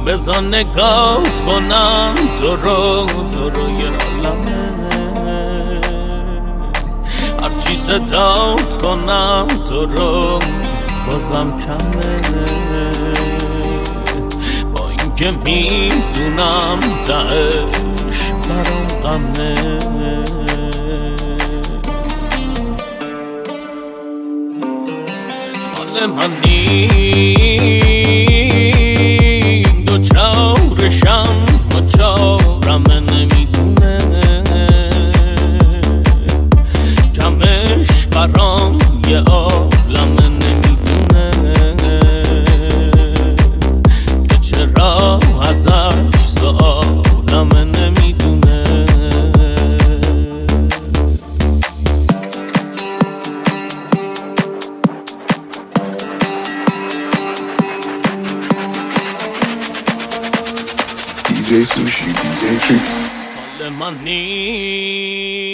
بزن نگات کنم تو رو یه عالمه هرچی صدات کنم تو رو بازم کمه با اینکه میدونم تهش برام غمه مال من نیم دو چارشم و چارم نمیدونه کمش برام یه عالم نمیدونه که چرا ازش سوالم نمیدونه DJ Sushi, DJ Tricks. مال من نیست